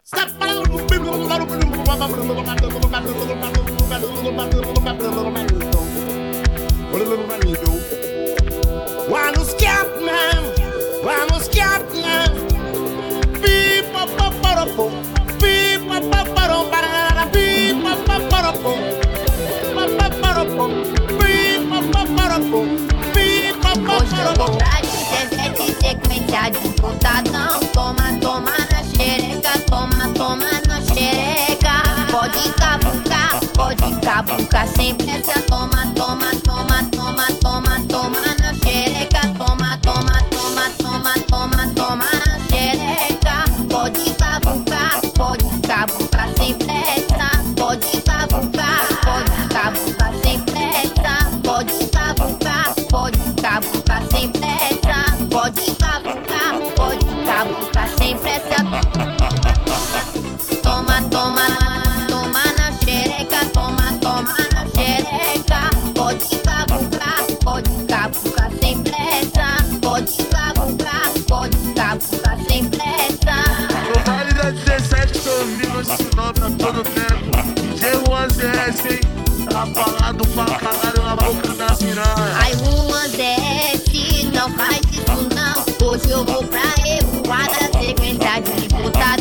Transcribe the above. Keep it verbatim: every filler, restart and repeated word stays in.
Vamos Scatman, vamos Scatman. Pipa paparopom, pipa paparom, pipa paparopom, paparopom, pipa paparopom, pipa paparopom. dezessete sequência de putadão. Toma, toma na xereca, toma, toma na xereca. Pode cavucar, pode cavucar sem pressa. Toma, toma, toma, toma, toma, toma na xereca. Toma, toma, toma, toma, toma, toma na xereca. Pode cavucar, pode cavucar sem pressa. Pode cavucar, pode cavucar sem pressa. Pode cavucar, pode cavucar sem pressa. Pode cavucar, pode cavucar sem pressa. Toma, toma, toma na xereca. Toma, toma na xereca. Pode cavucar, pode cavucar sem pressa. Pode cavucar, pode cavucar sem pressa. No vale da dezessete tô ouvindo esse nome a todo tempo. D J Juan Z S, hein? Tá falado pra caralho na boca da piranha. Ai, Juan Z S, não faz isso não. Hoje eu vou pra revoada, sequência de puta